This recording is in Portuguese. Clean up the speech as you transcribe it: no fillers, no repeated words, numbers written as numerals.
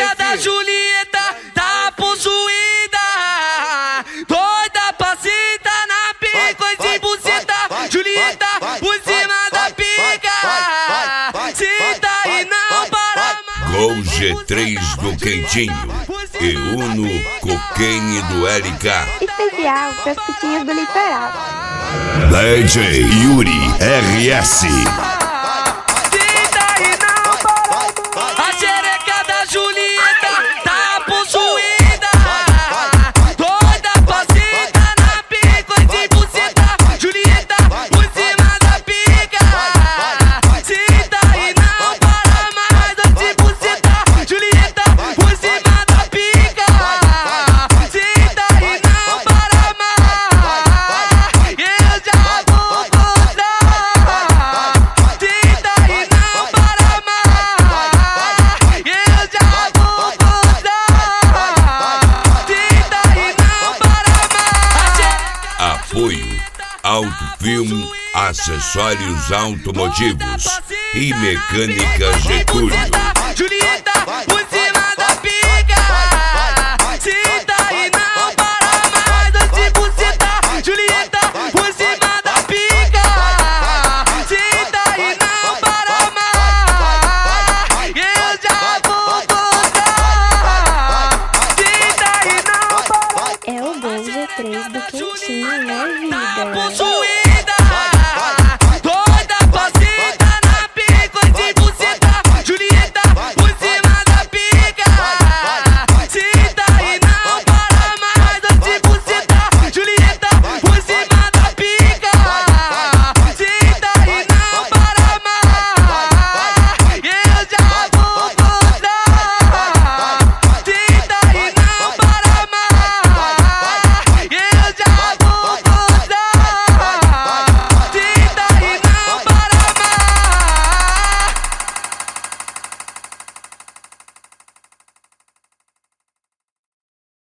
xereca da Julieta tá possuída, doida pra sentar na pica de buceta. Julieta por cima da pica, senta e não para mais. Gol G3 do Quentinho e Uno Cocaine do LK. Especial pras putinhas do litoral. DJ Yuri RS. A xereca da Julieta tá possuída, doida pra sentar na pica de buceta. Julieta por cima da pica, senta e não para mais. De buceta, Julieta por cima da pica, senta e não para mais. Eu já vou gozar, senta e não para mais. Eu já vou gozar, senta e não para mais. Apoio Autofilme, acessórios automotivos e mecânica Getúlio.